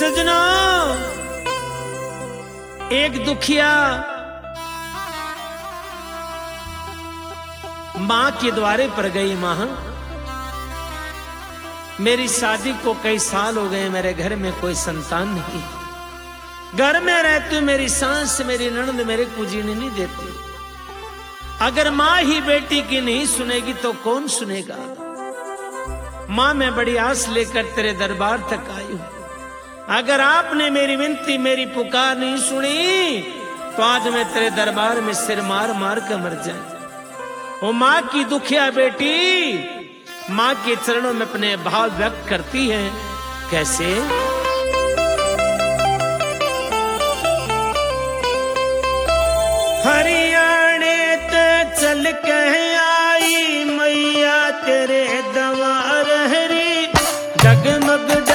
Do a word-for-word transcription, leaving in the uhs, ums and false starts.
सजनों, एक दुखिया मां के द्वारे पर गई। मां, मेरी शादी को कई साल हो गए, मेरे घर में कोई संतान नहीं, घर में रहती मेरी सास मेरी ननद मेरे को जीने नहीं देती। अगर मां ही बेटी की नहीं सुनेगी तो कौन सुनेगा। मां, मैं बड़ी आस लेकर तेरे दरबार तक आई हूं। अगर आपने मेरी विनती मेरी पुकार नहीं सुनी तो आज मैं तेरे दरबार में सिर मार मार कर मर जाए। वो मां की दुखिया बेटी मां के चरणों में अपने भाव व्यक्त करती है। कैसे? हरियाणे ते चल के आई मैया तेरे दवार हरी, जगमग